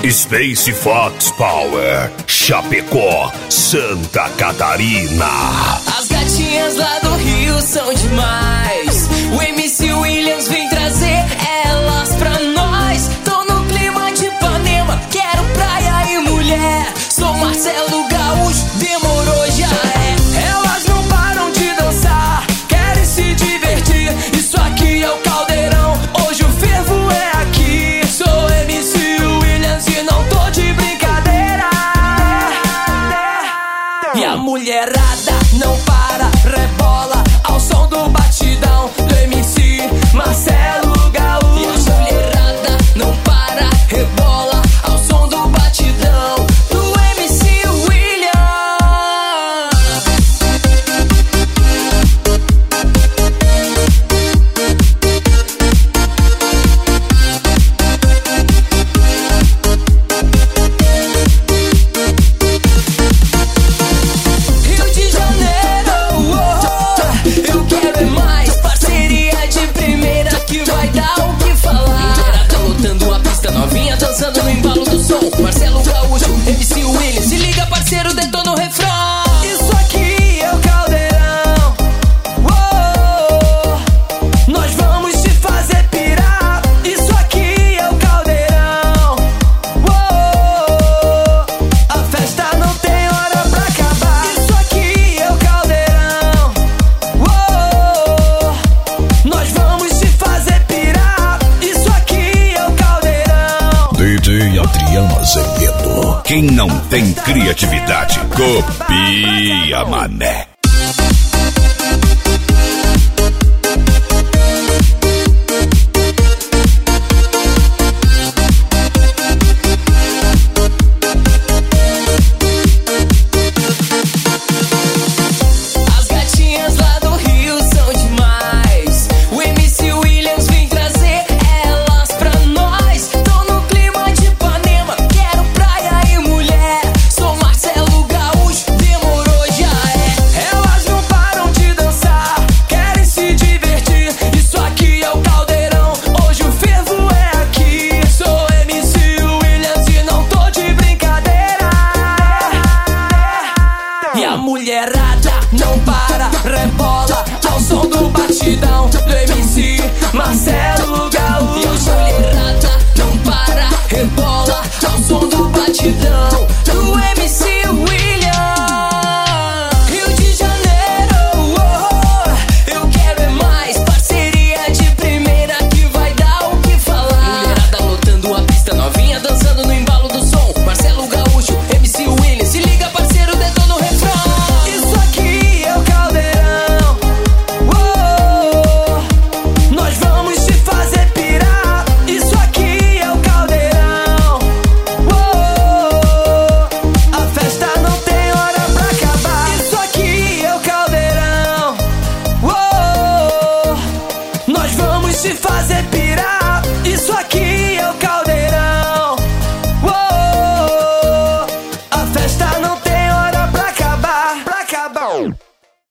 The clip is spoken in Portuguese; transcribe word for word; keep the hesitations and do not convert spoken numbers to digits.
Space Fox Power, Chapecó, Santa Catarina. As gatinhas lá do Rio são demais. O M C Williams vem trazer elas pra nós. Tô no clima de Ipanema, quero praia e mulher. Sou Marcelo Gaúcho, demorou, já é. Elas não param de dançar, querem se divertir. Isso aqui é o Caldeirão, hoje o fervo é aqui. Sou M C Williams e não tô de brincadeira. E a mulherada não para, rebola ao som do batidão do M C Marcelo Gaúcho. E a mulherada não para, rebola ao som do batidão do M C Williams. Rio de Janeiro, oh, eu quero é mais parceria de primeira que vai dar o que falar. Mulherada lotando a pista, novinha dançando no embalo do som. Marcelo Gaúcho, M C Williams, se liga parceiro, detona o refrão. Isso aqui é o Caldeirão, oh, nós vamos te fazer pirar. Isso aqui é o Caldeirão, oh, a festa não tem hora pra acabar. Isso aqui é o Caldeirão, oh, nós vamos te fazer pirar. Isso aqui é o Caldeirão. D J Adriano Azevedo. Quem não tem criatividade, copia, mané.